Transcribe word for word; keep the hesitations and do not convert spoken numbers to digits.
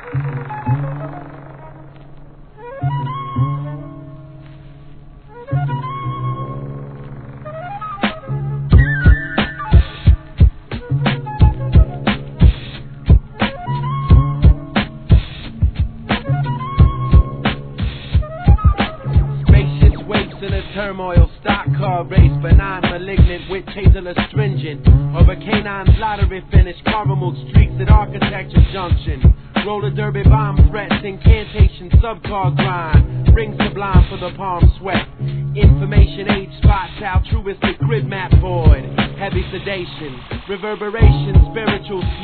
Turmoil, stock car race, benign, malignant, with taser astringent, or a canine's lottery finish, caramel streaks at Architecture Junction, roller derby bomb threats, incantation, subcar grind, ring sublime for the palm sweat, information age spots, altruistic grid map void, heavy sedation, reverberation, spiritual